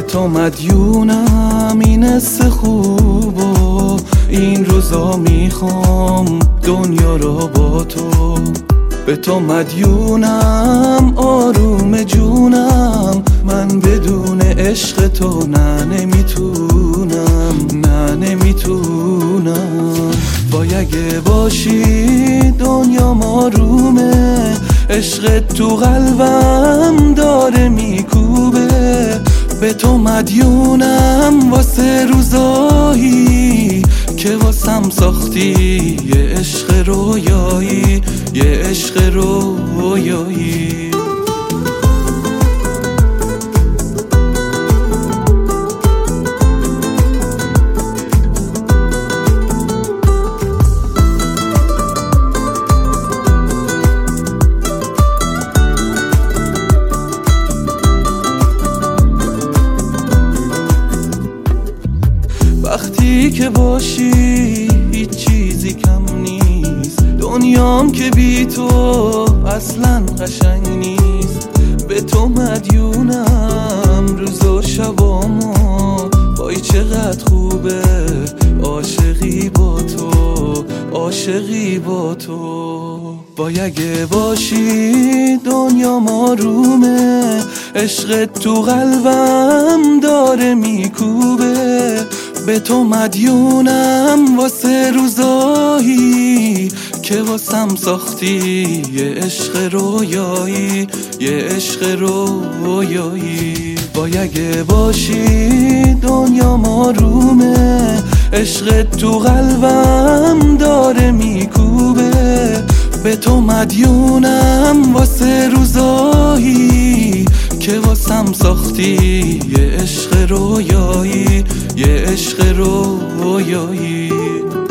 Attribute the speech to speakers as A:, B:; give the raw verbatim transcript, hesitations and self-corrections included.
A: تو مدیونم این حس خوب و این روزا میخوام دنیا را با تو. به تو مدیونم آروم جونم، من بدون عشق تو نه نمیتونم، نه نمیتونم. وای اگه باشی دنیا آرومه، عشق تو قلبم داره میکوبه. به تو مدیونم واسه روزایی که واسم ساختی، یه عشق رویایی، یه عشق رویایی. وقتی که باشی هیچ چیزی کم نیست، دنیام که بی تو اصلا قشنگ نیست. به تو مدیونم روز و شبامو، وای چقدر خوبه عاشقی با تو، عاشقی با تو. وای اگه باشی دنیا آرومه، عشق تو قلبم داره میکوبه. به تو مدیونم واسه روزایی که واسم ساختی، یه عشق رویایی، یه عشق رویایی. وای اگه باشی دنیا آرومه، عشق تو قلبم داره میکوبه. به تو مدیونم واسه روزایی که واسم ساختی، یه عشق رویایی، یه عشق رویایی.